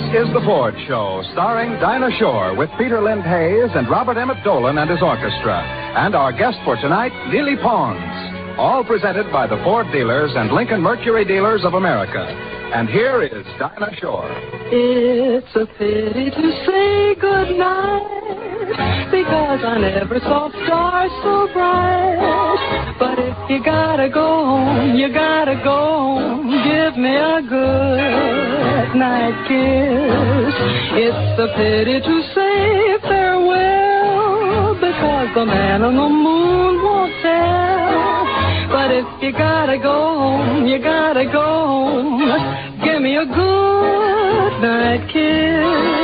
is The Ford Show, starring Dinah Shore with Peter Lind Hayes and Robert Emmett Dolan and his orchestra. And our guest for tonight, Lily Pons. All presented by the Ford dealers and Lincoln Mercury dealers of America. And here is Dinah Shore. It's a pity to say goodnight, because I never saw stars so bright. But if you gotta go home, you gotta go home. Give me a good night kiss. It's a pity to say farewell, because the man on the moon won't tell. But if you gotta go home, you gotta go home. Give me a good night kiss.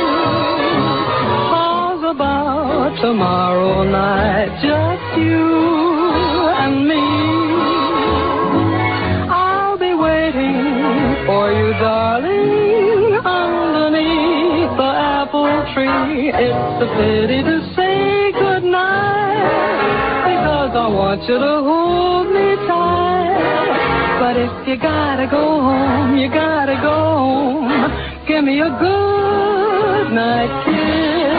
How's about tomorrow night? Just you and me. I'll be waiting for you, darling, underneath the apple tree. It's a pity to say goodnight, because I want you to hold me tight. But if you gotta go home, you gotta go home. Give me a good night kiss.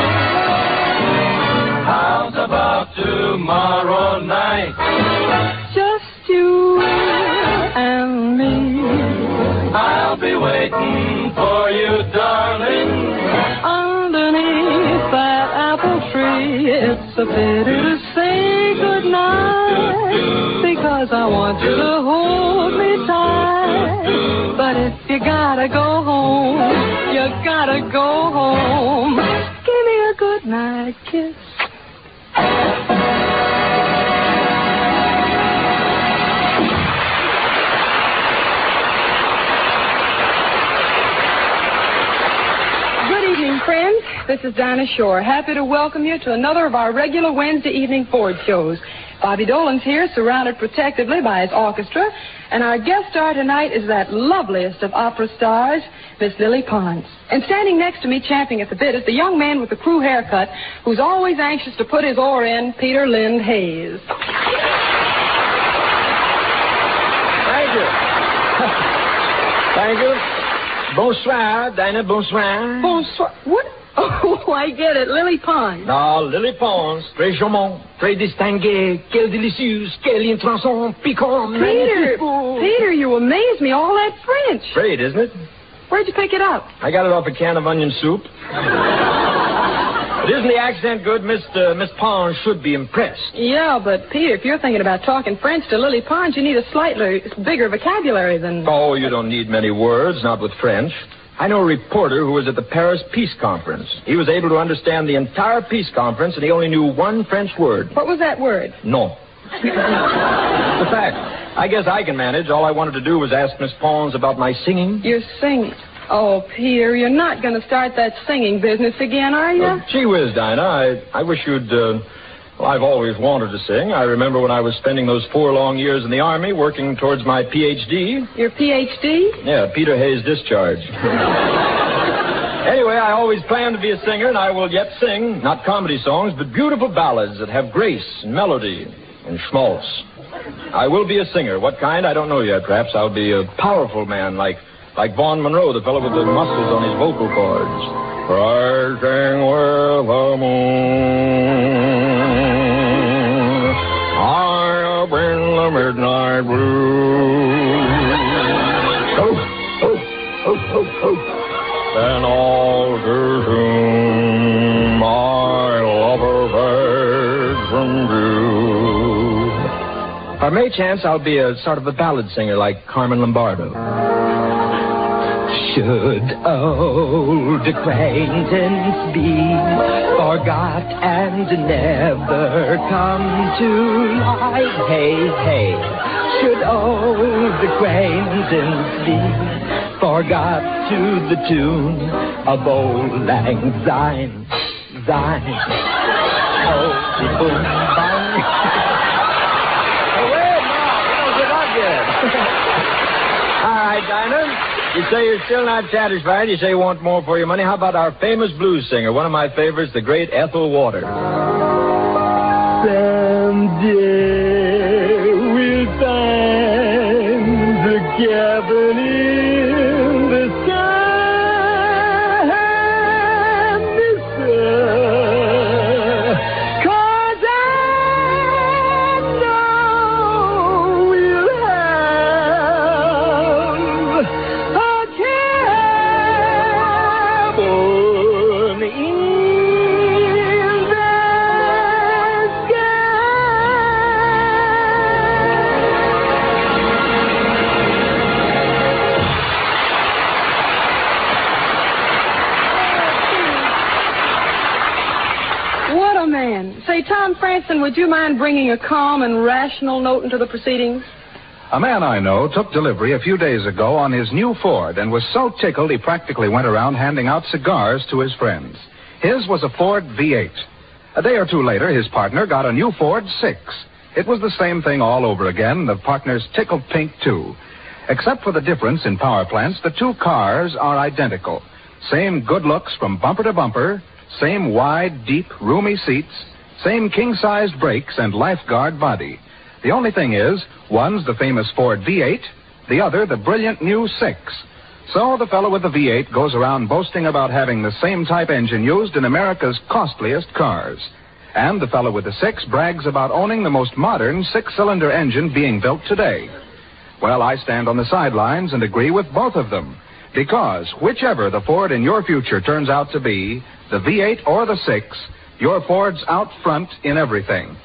How's about tomorrow night? Just you and me. I'll be waiting for you, darling, underneath that apple tree. It's a pity to say goodnight, because I want you to hold me tight. But if you gotta go home, you gotta go home. Give me a good night kiss. Good evening, friends. This is Dinah Shore. Happy to welcome you to another of our regular Wednesday evening Ford shows. Bobby Dolan's here, surrounded protectively by his orchestra, and our guest star tonight is that loveliest of opera stars, Miss Lily Pons. And standing next to me, champing at the bit, is the young man with the crew haircut, who's always anxious to put his oar in, Peter Lind Hayes. Thank you. Thank you. Bonsoir, Dinah, bonsoir. Bonsoir. What? Oh, I get it. Lily Pons. No, Lily Pons. Très charmant, très distingué. Quelle délicieuse, quelle intransigeant, piquant, Peter, Peter, you amaze me. All that French. Great, isn't it? Where'd you pick it up? I got it off a can of onion soup. But isn't the accent good? Miss Pons should be impressed. Yeah, but Peter, if you're thinking about talking French to Lily Pons, you need a slightly bigger vocabulary than... Oh, you don't need many words, not with French. I know a reporter who was at the Paris Peace Conference. He was able to understand the entire peace conference, and he only knew one French word. What was that word? No. It's a fact. I guess I can manage. All I wanted to do was ask Miss Pons about my singing. You're singing. Oh, Peter, you're not going to start that singing business again, are you? Gee whiz, Dinah, I wish you'd... Well, I've always wanted to sing. I remember when I was spending those 4 long years in the Army working towards my Ph.D. Your Ph.D.? Yeah, Peter Hayes discharge. Anyway, I always planned to be a singer, and I will yet sing, not comedy songs, but beautiful ballads that have grace and melody and schmaltz. I will be a singer. What kind? I don't know yet. Perhaps I'll be a powerful man like Vaughn Monroe, the fellow with the muscles on his vocal cords. Rising with the moon, high up in the midnight blue. Oh, oh, oh, oh, oh. And all too soon, my lover fades from view. Or may chance I'll be a sort of a ballad singer like Carmen Lombardo. Should old acquaintance be forgot and never come to light? Hey, hey. Should old acquaintance be forgot to the tune of Auld Lang Syne, Syne? Oh, boom, bang. Hey, wait, no, get up yet. All right, Dinah. You say you're still not satisfied. You say you want more for your money. How about our famous blues singer, one of my favorites, the great Ethel Waters? Someday we'll find the cabin in the sky. Hudson, would you mind bringing a calm and rational note into the proceedings? A man I know took delivery a few days ago on his new Ford and was so tickled he practically went around handing out cigars to his friends. His was a Ford V8. A day or two later, his partner got a new Ford 6. It was the same thing all over again. The partner's tickled pink, too. Except for the difference in power plants, the two cars are identical. Same good looks from bumper to bumper, same wide, deep, roomy seats, same king-sized brakes and lifeguard body. The only thing is, one's the famous Ford V8, the other the brilliant new 6. So the fellow with the V8 goes around boasting about having the same type engine used in America's costliest cars. And the fellow with the 6 brags about owning the most modern 6-cylinder engine being built today. Well, I stand on the sidelines and agree with both of them. Because whichever the Ford in your future turns out to be, the V8 or the 6, your Ford's out front in everything.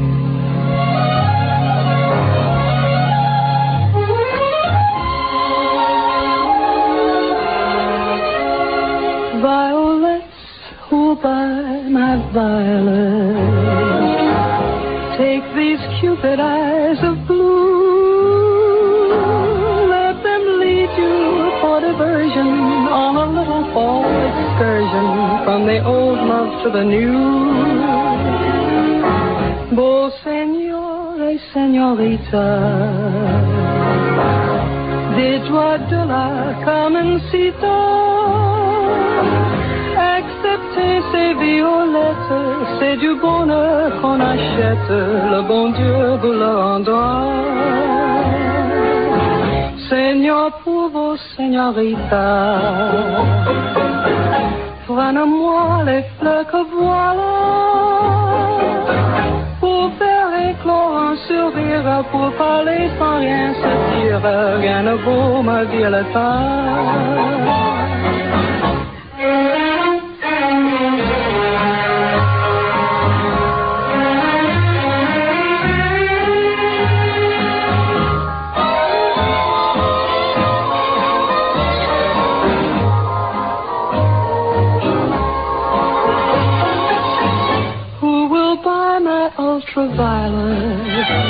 Violets, who buy my violets? Take these cupid eyes of blue. Let them lead you for diversion on a little fall excursion from the old love to the new. Beau señor et señorita, des doigts de la Carmencita. Acceptez ces violettes, c'est du bonheur qu'on achète, le bon Dieu vous le rendra. Seigneur pour vos señoritas, prenez-moi les fleurs que voilà, pour faire éclore un sourire, pour parler sans rien se dire, rien ne vaut ma violetta. Ultraviolet,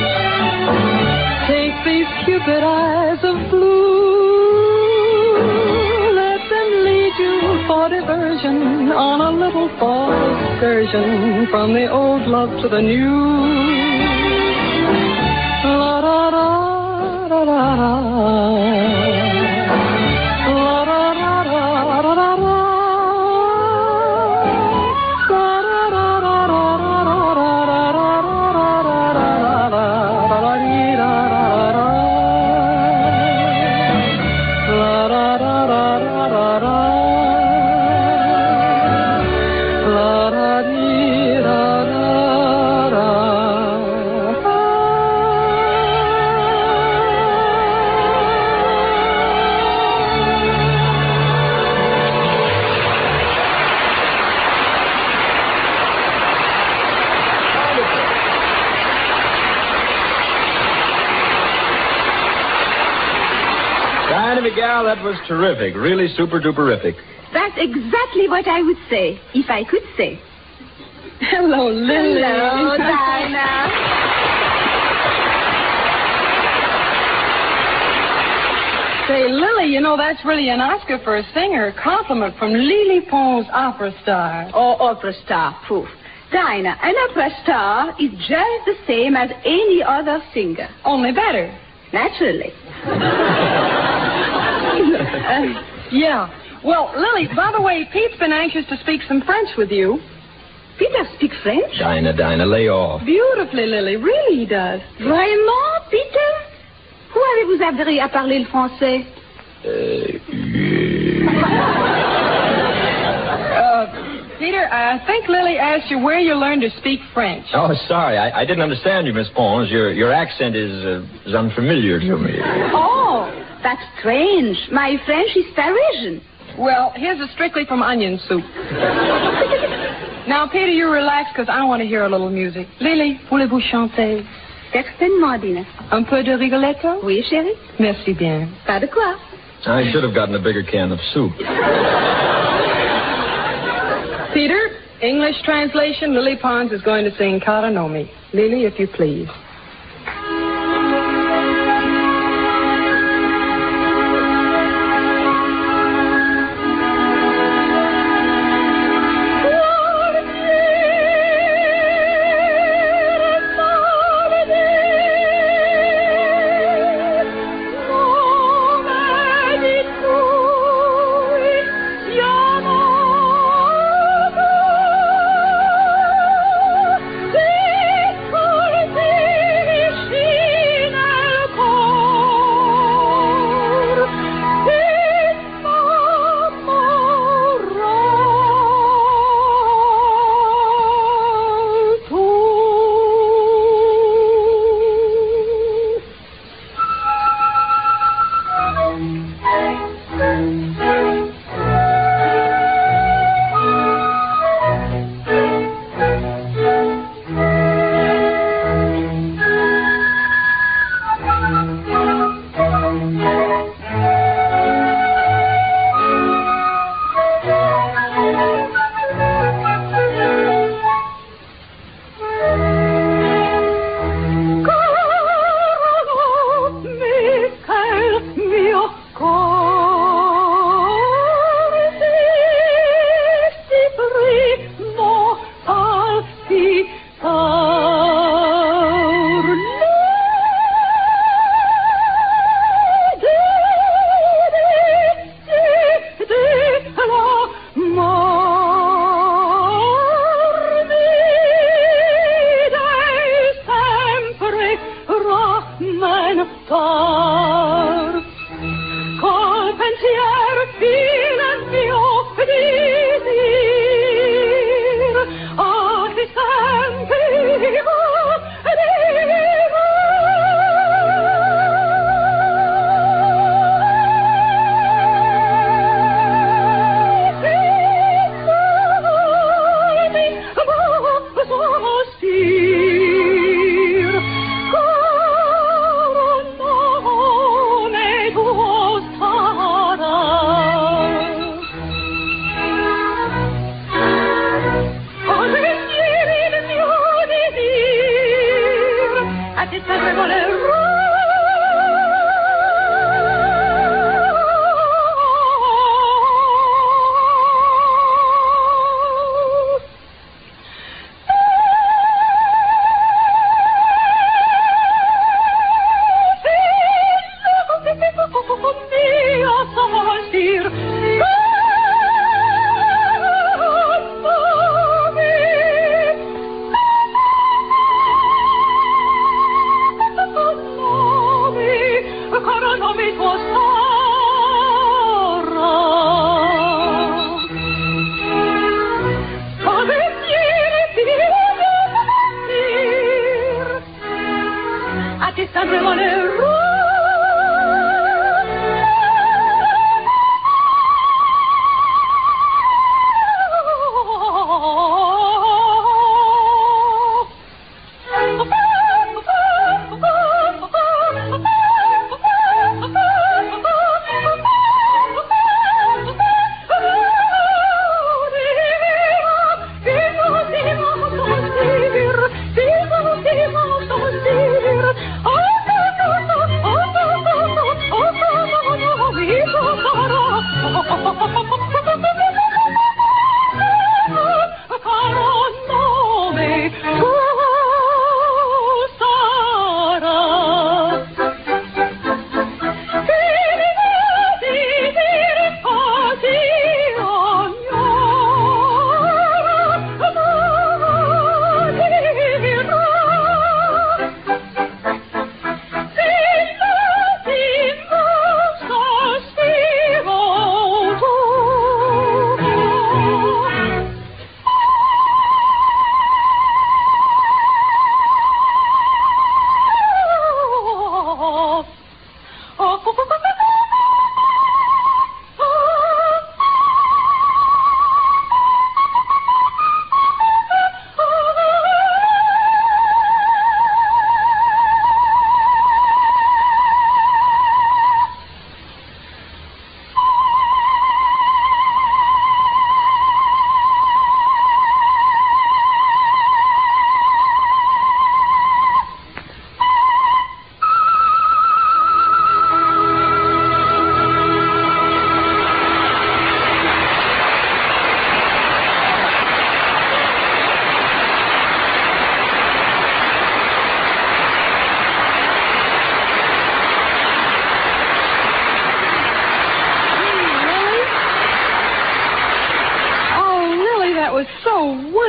take these cupid eyes of blue, let them lead you for diversion on a little fall excursion from the old love to the new. La da da da da da. La da da da da da da. Miguel, that was terrific. Really super-duperific. That's exactly what I would say, if I could say. Hello, Lily. Hello, Dinah. Say, Lily, you know, that's really an Oscar for a singer. A compliment from Lily Pons, opera star. Oh, opera star, poof. Dinah, an opera star is just the same as any other singer. Only better. Naturally. Yeah. Well, Lily, by the way, Pete's been anxious to speak some French with you. Peter speaks French? Dinah, lay off. Beautifully, Lily. Really, he does. Vraiment, Peter? Où avez-vous appris à parler le français? Peter, I think Lily asked you where you learned to speak French. Oh, sorry. I didn't understand you, Miss Pons. Your accent is unfamiliar to me. Oh, that's strange. My French is Parisian. Well, his is strictly from onion soup. Now, Peter, you relax, because I want to hear a little music. Lily, voulez-vous chanter? Certainement, Dina. Un peu de rigoletto? Oui, chérie. Merci bien. Pas de quoi. I should have gotten a bigger can of soup. Peter, English translation, Lily Pons is going to sing Cara Nomi. Lily, if you please.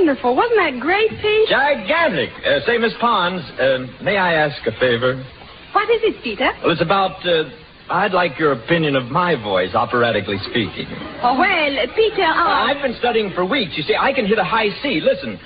wonderful. Wasn't that great, Pete? Gigantic. Say, Miss Pons, may I ask a favor? What is it, Peter? Well, it's about, I'd like your opinion of my voice, operatically speaking. Oh, well, Peter, I've been studying for weeks. You see, I can hit a high C. Listen.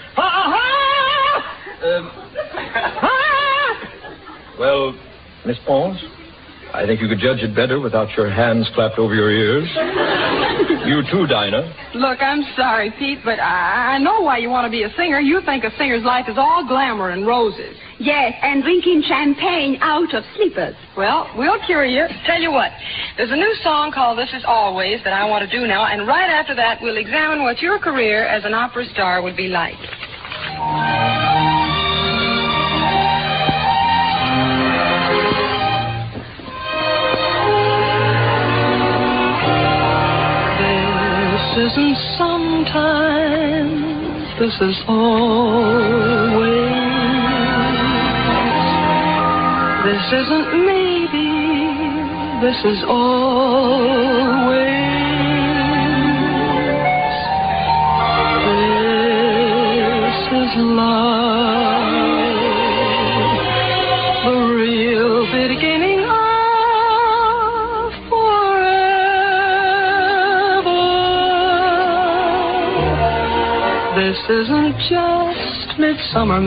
Well, Miss Pons, I think you could judge it better without your hands clapped over your ears. You too, Dinah. Look, I'm sorry, Pete, but I know why you want to be a singer. You think a singer's life is all glamour and roses. Yes, and drinking champagne out of slippers. Well, we'll cure you. Tell you what, there's a new song called This Is Always that I want to do now, and right after that, we'll examine what your career as an opera star would be like. This isn't sometimes, this is always. This isn't maybe, this is always. This is love, the real beginning of forever. This isn't just midsummer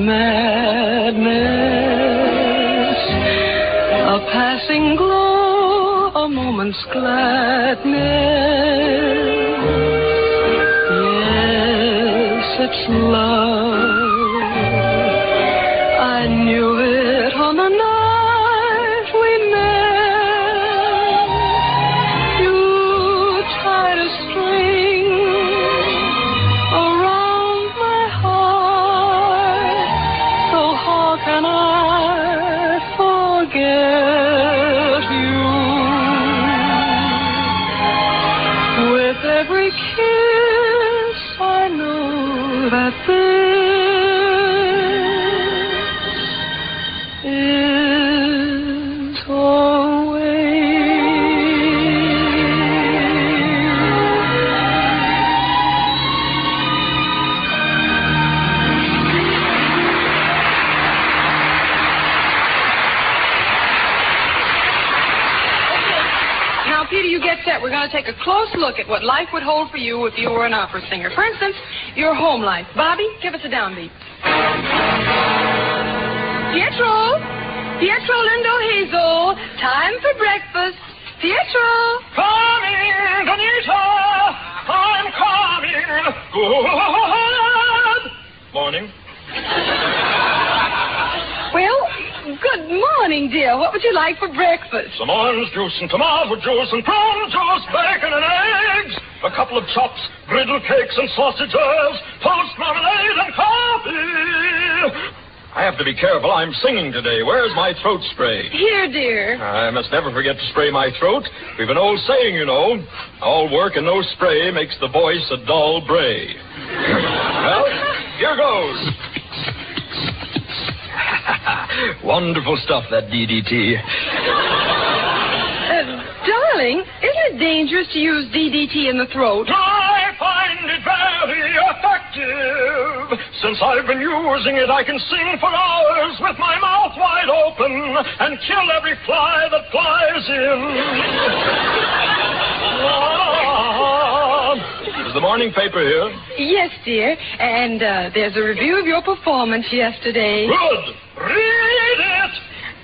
madness, a passing glow, a moment's gladness. Yes, it's love. I knew it on the night we met. You tied a string around my heart, so how can I forget you? With every kiss I know that this is always. Now, Peter, you get set. We're going to take a close look at what life would hold for you if you were an opera singer. For instance, your home life. Bobby, give us a downbeat. Pietro! Pietro Lindo Hazel, time for breakfast. Pietro! Coming, Anita! I'm coming! Good morning. Well, good morning, dear. What would you like for breakfast? Some orange juice and tomato juice and prawn juice, bacon and eggs, a couple of chops, griddle cakes and sausages, toast, marmalade and coffee. I have to be careful. I'm singing today. Where's my throat spray? Here, dear. I must never forget to spray my throat. We've an old saying, you know. All work and no spray makes the voice a dull bray. Well, here goes. Wonderful stuff, that DDT. Darling, isn't it dangerous to use DDT in the throat? I find it very effective. Since I've been using it, I can sing for hours with my mouth wide open and kill every fly that flies in. Is the morning paper here? Yes, dear. And there's a review of your performance yesterday. Good. Read it.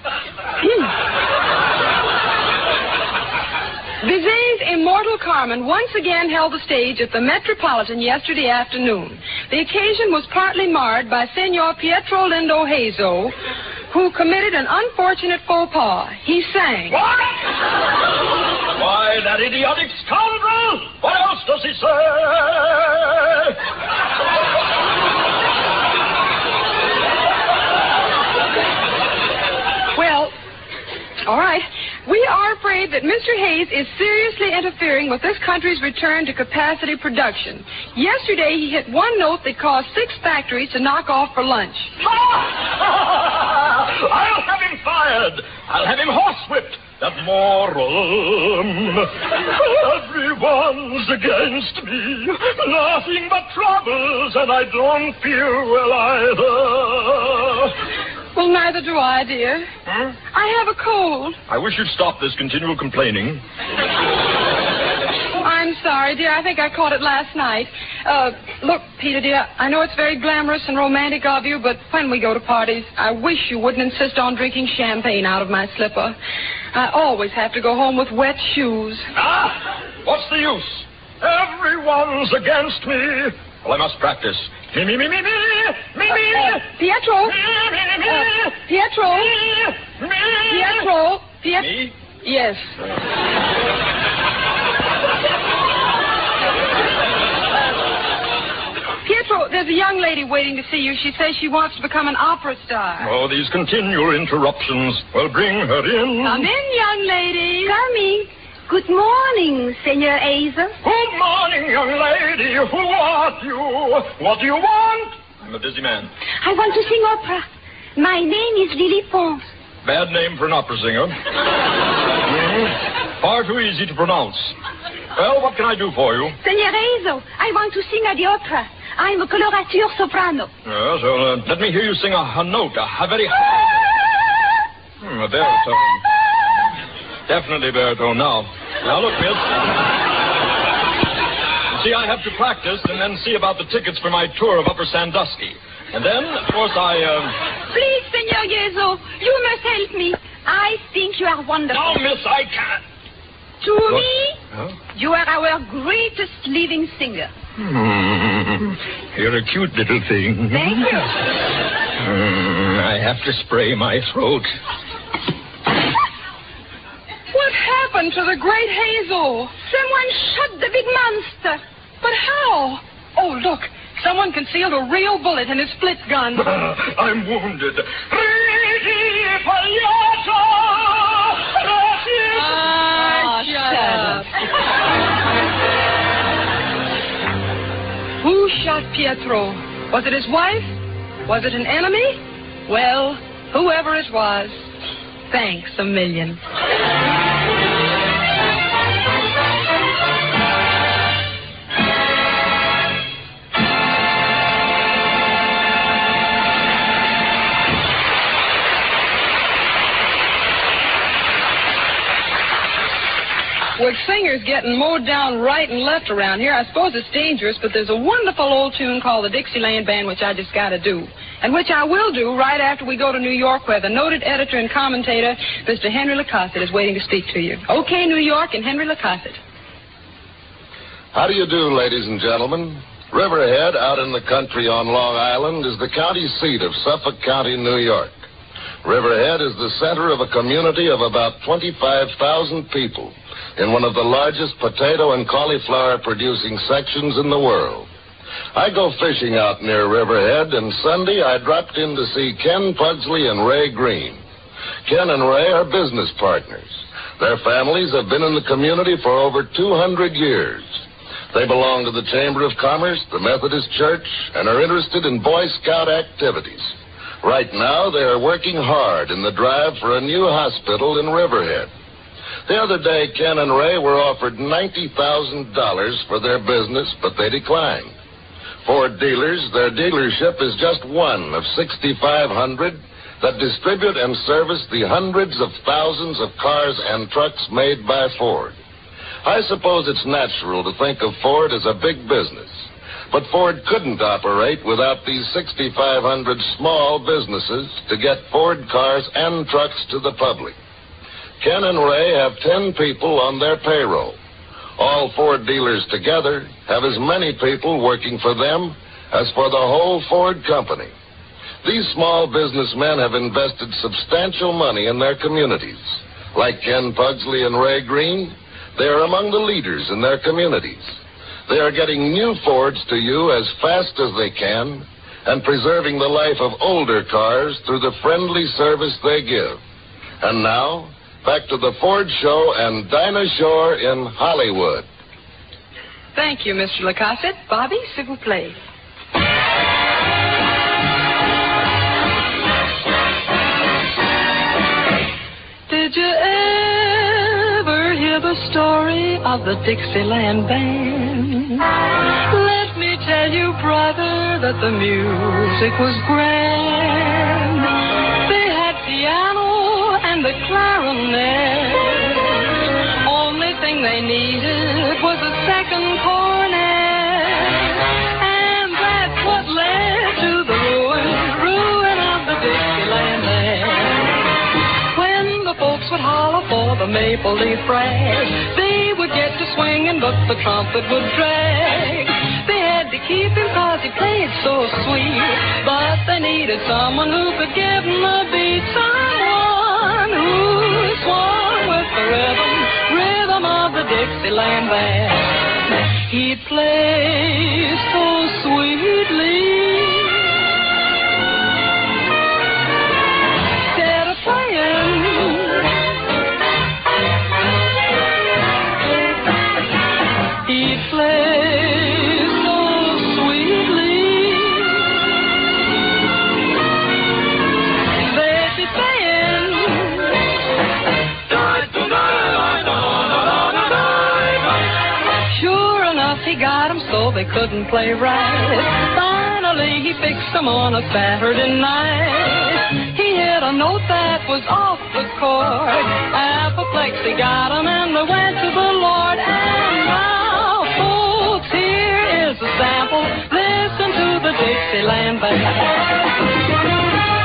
Bizet's immortal Carmen once again held the stage at the Metropolitan yesterday afternoon. The occasion was partly marred by Senor Pietro Lindo Hazo, who committed an unfortunate faux pas. He sang. What? Why, that idiotic scoundrel! What else does he say? Well, all right. We are afraid that Mr. Hayes is seriously interfering with this country's return to capacity production. Yesterday, he hit one note that caused 6 factories to knock off for lunch. I'll have him fired. I'll have him horsewhipped. That moron. Everyone's against me. Nothing but troubles, and I don't feel well either. Well, neither do I, dear. Huh? I have a cold. I wish you'd stop this continual complaining. I'm sorry, dear. I think I caught it last night. Look, Peter, dear, I know it's very glamorous and romantic of you, but when we go to parties, I wish you wouldn't insist on drinking champagne out of my slipper. I always have to go home with wet shoes. Ah! What's the use? Everyone's against me. Well, I must practice. Me. Pietro! Pietro! Me? Yes. Pietro, there's a young lady waiting to see you. She says she wants to become an opera star. Oh, these continual interruptions. Well, bring her in. Come in, young lady. Coming. Good morning, Senor Hazel. Good morning, young lady. Who are you? What do you want? I'm a busy man. I want to sing opera. My name is Lily Pons. Bad name for an opera singer. Far too easy to pronounce. Well, what can I do for you? Senor Hazel, I want to sing at the opera. I'm a colorature soprano. Yes, well, let me hear you sing a note, a very high. A baritone. Definitely baritone now. Now, look, miss. See, I have to practice and then see about the tickets for my tour of Upper Sandusky. And then, of course, Please, Senor Hazel, you must help me. I think you are wonderful. No, miss, I can't. To What? me, Huh? you are our greatest living singer. You're a cute little thing. Thank you. I have to spray my throat. What happened to the great Hazel? Someone shot the big monster. But how? Oh, look. Someone concealed a real bullet in his split gun. I'm wounded. Shut up. Who shot Pietro? Was it his wife? Was it an enemy? Well, whoever it was, thanks a million. With singers getting mowed down right and left around here, I suppose it's dangerous, but there's a wonderful old tune called the Dixieland Band, which I just got to do. And which I will do right after we go to New York, where the noted editor and commentator, Mr. Henry Lacossette, is waiting to speak to you. Okay, New York and Henry Lacossette. How do you do, ladies and gentlemen? Riverhead, out in the country on Long Island, is the county seat of Suffolk County, New York. Riverhead is the center of a community of about 25,000 people in one of the largest potato and cauliflower producing sections in the world. I go fishing out near Riverhead, and Sunday I dropped in to see Ken Pugsley and Ray Green. Ken and Ray are business partners. Their families have been in the community for over 200 years. They belong to the Chamber of Commerce, the Methodist Church, and are interested in Boy Scout activities. Right now, they are working hard in the drive for a new hospital in Riverhead. The other day, Ken and Ray were offered $90,000 for their business, but they declined. Ford Dealers, their dealership is just one of 6,500 that distribute and service the hundreds of thousands of cars and trucks made by Ford. I suppose it's natural to think of Ford as a big business, but Ford couldn't operate without these 6,500 small businesses to get Ford cars and trucks to the public. Ken and Ray have 10 people on their payroll. All Ford dealers together have as many people working for them as for the whole Ford company. These small businessmen have invested substantial money in their communities. Like Ken Pugsley and Ray Green, they are among the leaders in their communities. They are getting new Fords to you as fast as they can and preserving the life of older cars through the friendly service they give. And now, back to the Ford Show and Dinah Shore in Hollywood. Thank you, Mr. Lacossette. Bobby, s'il vous plaît. Did you ever hear the story of the Dixieland Band? Let me tell you, brother, that the music was grand. They had piano and the clarinet. Only thing they needed was a second cornet. And that's what led to the ruin of the Dixieland Band. When the folks would holler for the maple leaf rag, they would get to swinging, but the trumpet would drag. They had to keep him 'cause he played so sweet, but they needed someone who could give them a beat. Someone who swung with the rhythm of the Dixieland Band. He'd play so sweetly. Instead of playing, he'd play so sweetly. They'd be saying, sure enough, he got 'em so they couldn't play right. Finally, he fixed 'em on a Saturday night. He hit a note that was off the chord. Apoplexy got 'em and they went to the Lord. And now, folks, here is a sample. Listen to the Dixieland Band.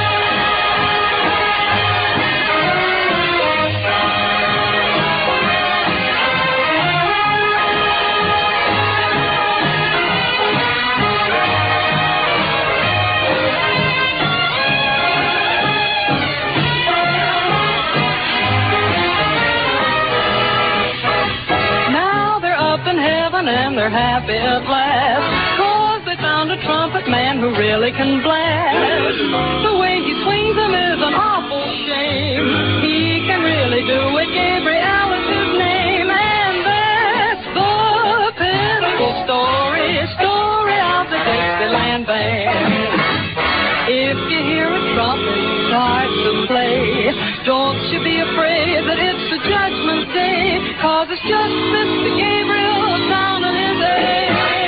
And they're happy at last, 'cause they found a trumpet man who really can blast. The way he swings them is an awful shame. He can really do it. Gabriel is his name. And that's the pitiful story of the Dixieland Band. If you hear a trumpet start to play, don't you be afraid that it's the judgment day, 'cause it's just Mr. Gabriel sounding his A.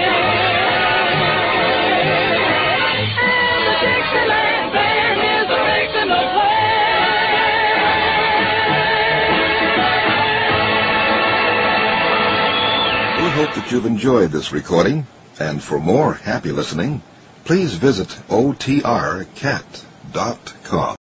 And the Dixieland Band is a fixing to play. We hope that you've enjoyed this recording, and for more happy listening, please visit otrcat.com.